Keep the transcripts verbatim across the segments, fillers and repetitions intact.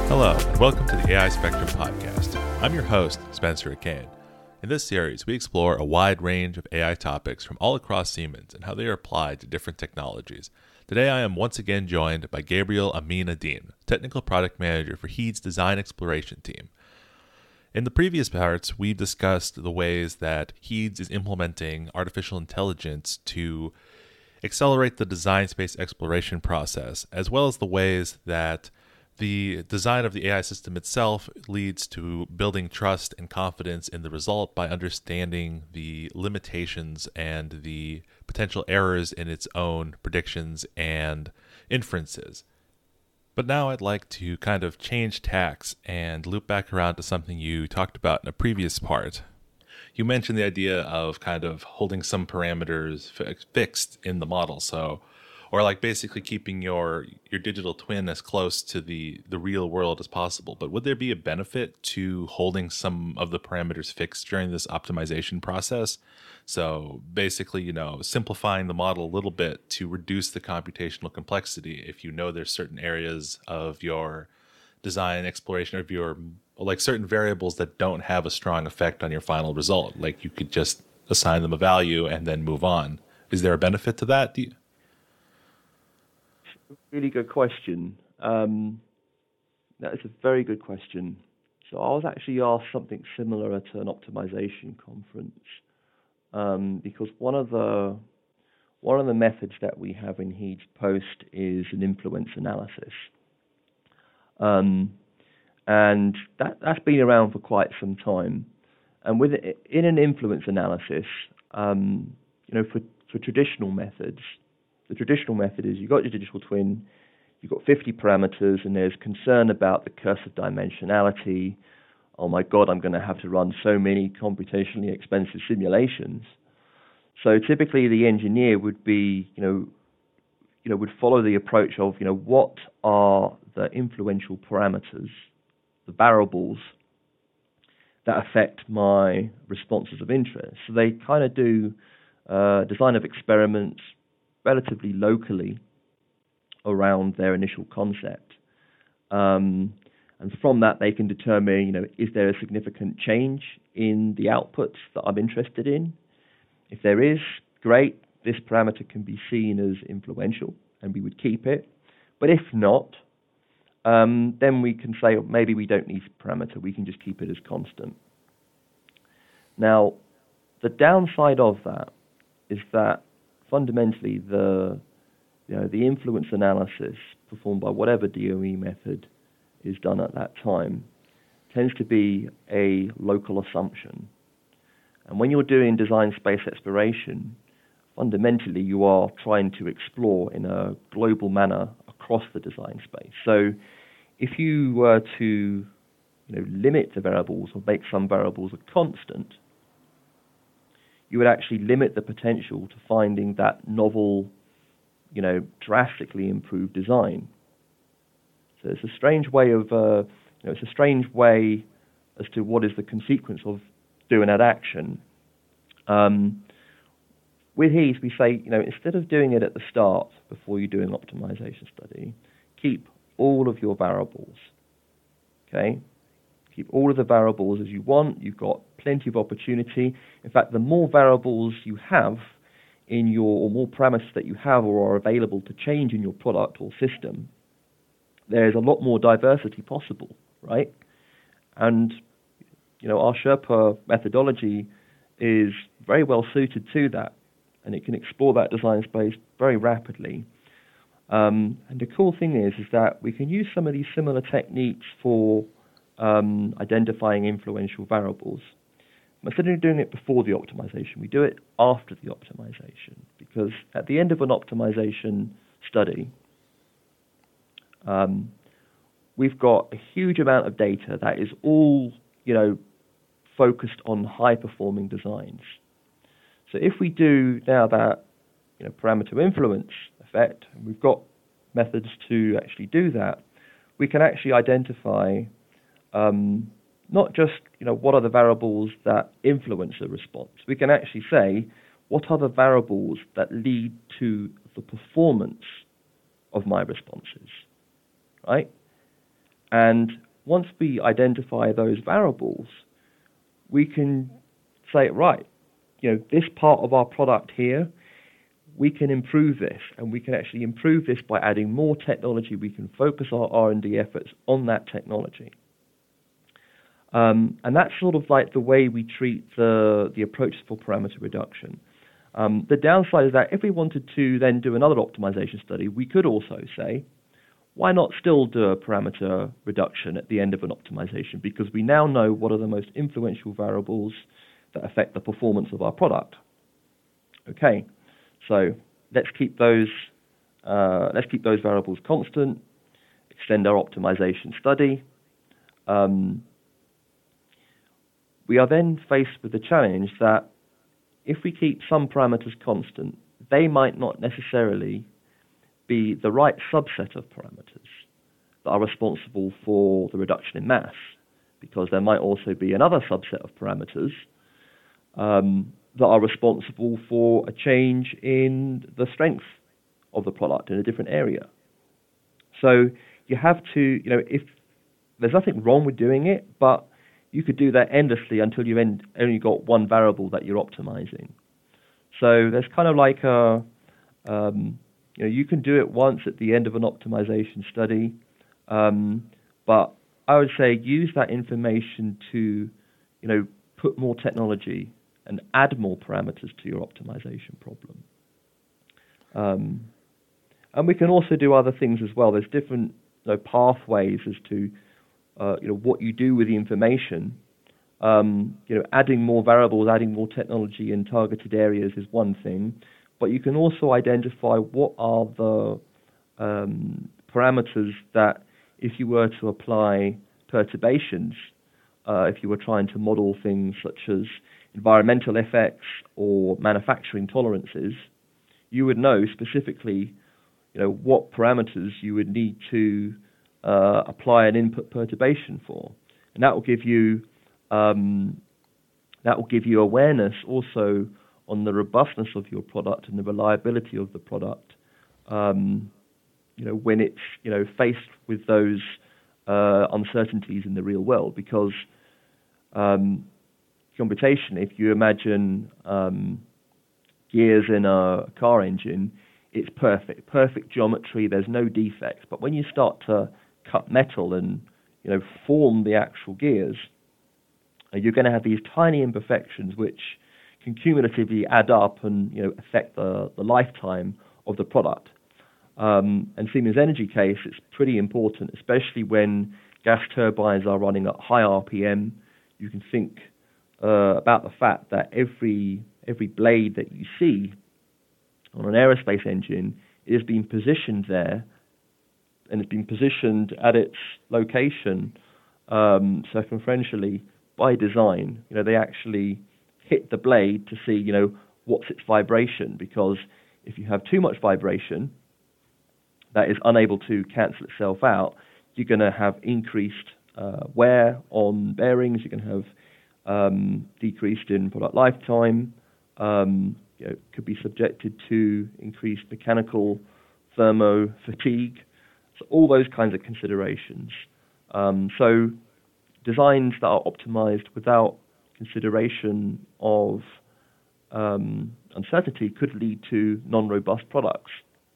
Hello, and welcome to the A I Spectrum podcast. I'm your host, Spencer Akane. In this series, we explore a wide range of A I topics from all across Siemens and how they are applied to different technologies. Today, I am once again joined by Gabriel Amin Adin, Technical Product Manager for HEED's Design Exploration Team. In the previous parts, we've discussed the ways that HEEDS is implementing artificial intelligence to accelerate the design space exploration process, as well as the ways that the design of the A I system itself leads to building trust and confidence in the result by understanding the limitations and the potential errors in its own predictions and inferences. But now I'd like to kind of change tacks and loop back around to something you talked about in a previous part. You mentioned the idea of kind of holding some parameters fi- fixed in the model, so or like basically keeping your your digital twin as close to the, the real world as possible. But would there be a benefit to holding some of the parameters fixed during this optimization process? So basically, you know, simplifying the model a little bit to reduce the computational complexity if you know there's certain areas of your design exploration of your, like certain variables that don't have a strong effect on your final result. Like you could just assign them a value and then move on. Is there a benefit to that? Do you, Really good question. Um, that is a very good question. So I was actually asked something similar at an optimization conference um, because one of the one of the methods that we have in HEEDS Post is an influence analysis, um, and that that's been around for quite some time. And with it, in an influence analysis, um, you know, for for traditional methods. The traditional method is you've got your digital twin, you've got fifty parameters, and there's concern about the curse of dimensionality. Oh my God, I'm going to have to run so many computationally expensive simulations. So typically, the engineer would be, you know, you know, would follow the approach of, you know, what are the influential parameters, the variables that affect my responses of interest. So they kind of do uh, design of experiments relatively locally around their initial concept. Um, and from that, they can determine, you know, is there a significant change in the outputs that I'm interested in? If there is, great, this parameter can be seen as influential, and we would keep it. But if not, um, then we can say, oh, maybe we don't need the parameter, we can just keep it as constant. Now, the downside of that is that fundamentally, the you know the influence analysis performed by whatever D O E method is done at that time tends to be a local assumption. And when you're doing design space exploration, fundamentally you are trying to explore in a global manner across the design space. So if you were to you know, limit the variables or make some variables a constant, you would actually limit the potential to finding that novel, you know, drastically improved design. So it's a strange way of, uh, you know, it's a strange way as to what is the consequence of doing that action. Um, with HEEDS, we say, you know, instead of doing it at the start before you do an optimization study, keep all of your variables. Okay. Keep all of the variables as you want. You've got plenty of opportunity. In fact, the more variables you have in your, or more parameters that you have or are available to change in your product or system, there's a lot more diversity possible, right? And, you know, our Sherpa methodology is very well suited to that, and it can explore that design space very rapidly. Um, and the cool thing is, is that we can use some of these similar techniques for Um, identifying influential variables. Instead of doing it before the optimization, we do it after the optimization, because at the end of an optimization study, um, we've got a huge amount of data that is all, you know, focused on high-performing designs. So if we do now that, you know, parameter influence effect, and we've got methods to actually do that, we can actually identify um, not just, you know, what are the variables that influence the response. We can actually say, what are the variables that lead to the performance of my responses, right? And once we identify those variables, we can say, right, you know, this part of our product here, we can improve this, and we can actually improve this by adding more technology. We can focus our R and D efforts on that technology. Um, and that's sort of like the way we treat the, the approach for parameter reduction. Um, the downside is that if we wanted to then do another optimization study, we could also say, why not still do a parameter reduction at the end of an optimization? Because we now know what are the most influential variables that affect the performance of our product. Okay, so let's keep those uh, let's keep those variables constant. Extend our optimization study. Um, we are then faced with the challenge that if we keep some parameters constant, they might not necessarily be the right subset of parameters that are responsible for the reduction in mass, because there might also be another subset of parameters um, that are responsible for a change in the strength of the product in a different area. So you have to, you know, if there's nothing wrong with doing it, but you could do that endlessly until you've end, only got one variable that you're optimizing. So there's kind of like a, um, you know, you can do it once at the end of an optimization study, um, but I would say use that information to, you know, put more technology and add more parameters to your optimization problem. Um, and we can also do other things as well. There's different you know, pathways as to uh, you know what you do with the information. Um, you know, adding more variables, adding more technology in targeted areas is one thing, but you can also identify what are the um, parameters that, if you were to apply perturbations, uh, if you were trying to model things such as environmental effects or manufacturing tolerances, you would know specifically, you know, what parameters you would need to uh, apply an input perturbation for, and that will give you um, that will give you awareness also on the robustness of your product and the reliability of the product. Um, you know, when it's you know faced with those uh, uncertainties in the real world, because um, computation, if you imagine um, gears in a car engine, it's perfect, perfect geometry. There's no defects. But when you start to cut metal and you know form the actual gears, uh, you're going to have these tiny imperfections which can cumulatively add up and you know affect the, the lifetime of the product. Um, and Siemens Energy case, it's pretty important, especially when gas turbines are running at high R P M. You can think uh, about the fact that every every blade that you see on an aerospace engine is being positioned there, and it's been positioned at its location um, circumferentially by design. You know, they actually hit the blade to see, you know, what's its vibration, because if you have too much vibration that is unable to cancel itself out, you're going to have increased uh, wear on bearings, you're going to have um, decreased in product lifetime, um, you know, could be subjected to increased mechanical thermo fatigue, so all those kinds of considerations. Um, so designs that are optimized without consideration of um, uncertainty could lead to non-robust products.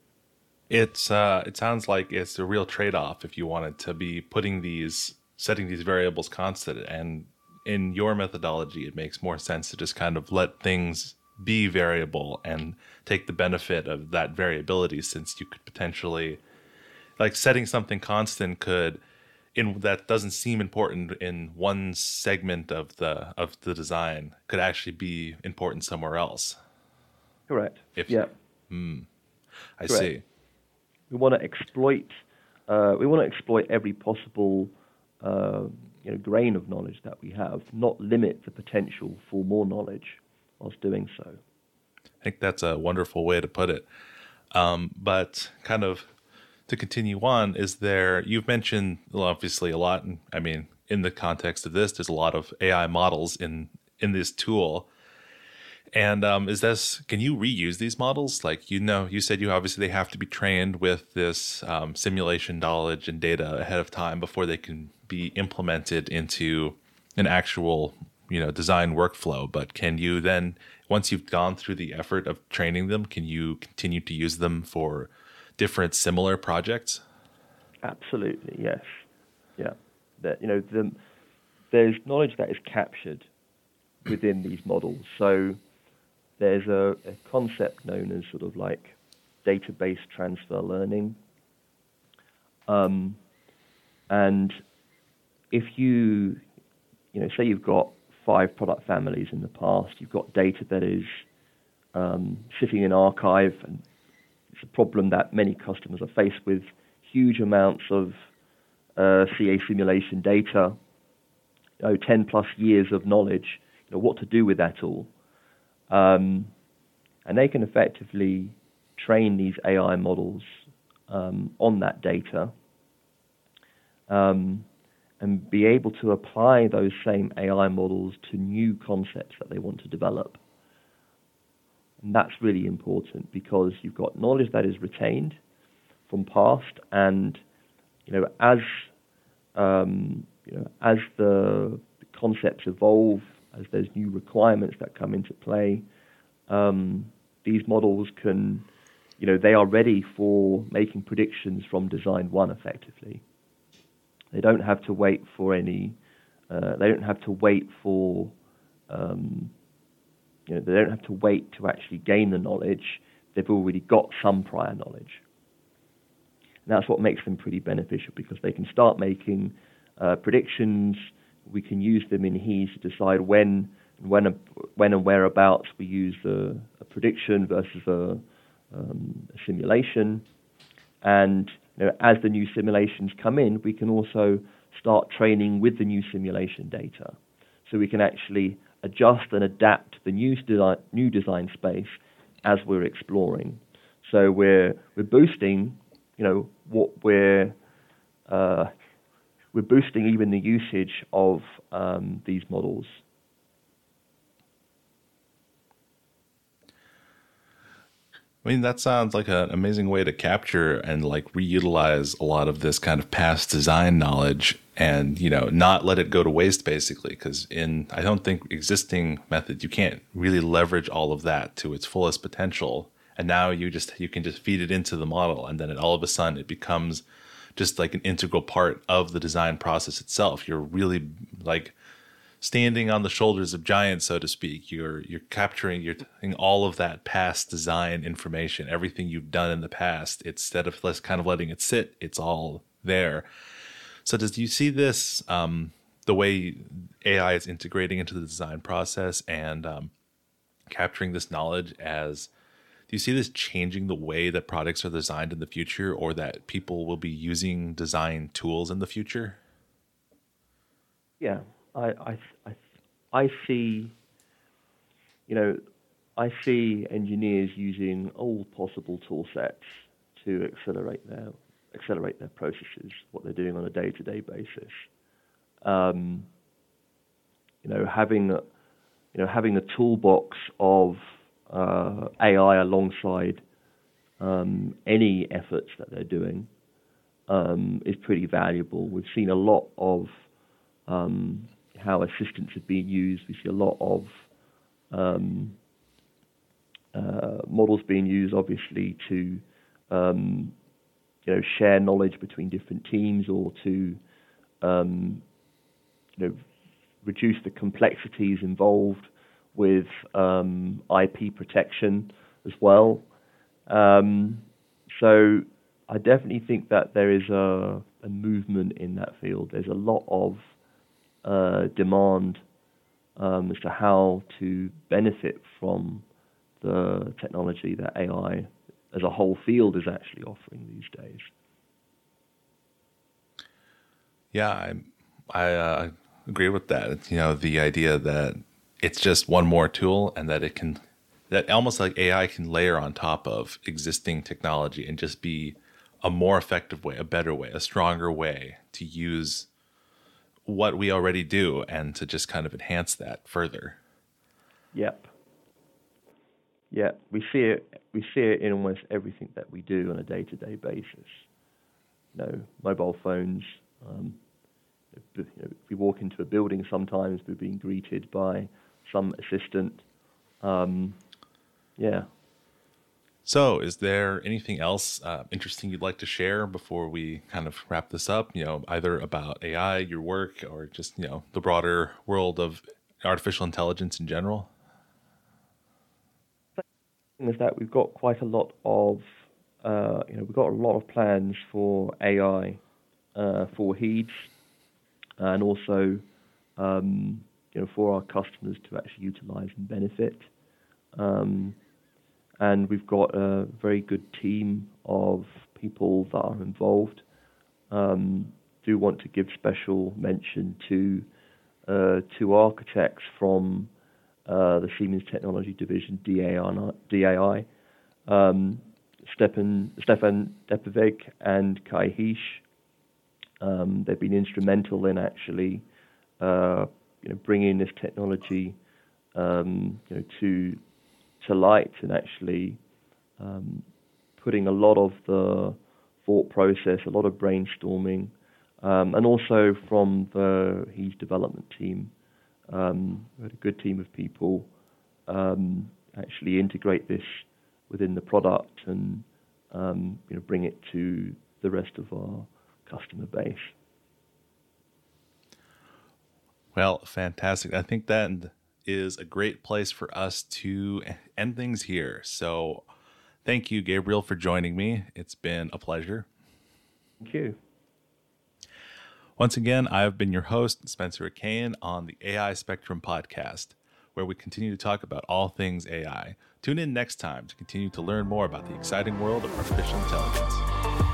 It's uh, it sounds like it's a real trade-off if you wanted to be putting these, setting these variables constant. And in your methodology, it makes more sense to just kind of let things be variable and take the benefit of that variability, since you could potentially, like setting something constant could, in that doesn't seem important in one segment of the of the design, could actually be important somewhere else. Correct. If, yeah. Hmm, I Correct. see. We want to exploit. Uh, we want to exploit every possible, uh, you know, grain of knowledge that we have, not limit the potential for more knowledge whilst doing so. I think that's a wonderful way to put it. Um, but kind of to continue on, is there? You've mentioned well, obviously a lot. And I mean, in the context of this, there's a lot of A I models in in this tool. And um, is this, can you reuse these models? Like, you know, you said you obviously they have to be trained with this um, simulation knowledge and data ahead of time before they can be implemented into an actual, you know, design workflow. But can you then, once you've gone through the effort of training them, can you continue to use them for different similar projects? Absolutely, yes. Yeah. That, you know, the, there's knowledge that is captured within these models. So there's a, a concept known as sort of like database transfer learning. Um, and if you, you know, say you've got five product families in the past, you've got data that is um, sitting in archive, and it's a problem that many customers are faced with, huge amounts of uh, C A simulation data, you know, ten plus years of knowledge, you know, what to do with that all. Um, and they can effectively train these A I models um, on that data um, and be able to apply those same A I models to new concepts that they want to develop. And that's really important because you've got knowledge that is retained from past, and you know, as um, you know, as the concepts evolve, as there's new requirements that come into play, um, these models can, you know, they are ready for making predictions from design one effectively. They don't have to wait for any, uh, they don't have to wait for, um, you know, they don't have to wait to actually gain the knowledge. They've already got some prior knowledge. And that's what makes them pretty beneficial because they can start making uh, predictions. We can use them in H E S to decide when, when, when and whereabouts we use a, a prediction versus a, um, a simulation. And you know, as the new simulations come in, we can also start training with the new simulation data. So we can actually adjust and adapt to the new design, new design space as we're exploring. So we're we're boosting, you know, what we're uh, we're boosting even the usage of um, these models. I mean, that sounds like an amazing way to capture and like reutilize a lot of this kind of past design knowledge and, you know, not let it go to waste basically. Because in, I don't think existing methods, you can't really leverage all of that to its fullest potential. And now you just, you can just feed it into the model. And then it, all of a sudden it becomes just like an integral part of the design process itself. You're really like standing on the shoulders of giants, so to speak. You're you're capturing, you're taking all of that past design information, everything you've done in the past. Instead of less kind of letting it sit, it's all there. So does do you see this um, the way A I is integrating into the design process and um, capturing this knowledge as? Do you see this changing the way that products are designed in the future, or that people will be using design tools in the future? Yeah. I, I, I, I see, you know, I see engineers using all possible tool sets to accelerate their accelerate their processes, what they're doing on a day-to-day basis. Um, you know, having a, you know having a toolbox of uh, A I alongside um, any efforts that they're doing um, is pretty valuable. We've seen a lot of um, how assistants have been used. We see a lot of um, uh, models being used, obviously, to um, you know share knowledge between different teams, or to um, you know reduce the complexities involved with um, I P protection as well. Um, so I definitely think that there is a, a movement in that field. There's a lot of Uh, demand um, as to how to benefit from the technology that A I as a whole field is actually offering these days. Yeah, I I uh, agree with that. You know, the idea that it's just one more tool, and that it can, that almost like A I can layer on top of existing technology and just be a more effective way, a better way, a stronger way to use what we already do and to just kind of enhance that further. Yep. yeah, we see it. We see it in almost everything that we do on a day-to-day basis. You know, mobile phones. Um, you know, if we walk into a building, sometimes we're being greeted by some assistant. Um, yeah. So, is there anything else uh, interesting you'd like to share before we kind of wrap this up? You know, either about A I, your work, or just, you know, the broader world of artificial intelligence in general? The thing is that we've got quite a lot of, uh, you know, we've got a lot of plans for A I, uh, for HEEDS, and also, um, you know, for our customers to actually utilize and benefit. Um, And we've got a very good team of people that are involved. Um, do want to give special mention to uh, two architects from uh, the Siemens Technology Division, D A I, um, Stefan, Stefan Depovec and Kai Heisch. Um, they've been instrumental in actually uh, you know, bringing this technology um, you know, to to light and actually um, putting a lot of the thought process, a lot of brainstorming, um, and also from the HEEDS development team. Um, we had a good team of people um, actually integrate this within the product and um, you know, bring it to the rest of our customer base. Well, fantastic. I think that is a great place for us to end things here. So thank you, Gabriel, for joining me. It's been a pleasure. Thank you. Once again, I've been your host, Spencer Kane, on the A I Spectrum podcast, where we continue to talk about all things A I. Tune in next time to continue to learn more about the exciting world of artificial intelligence.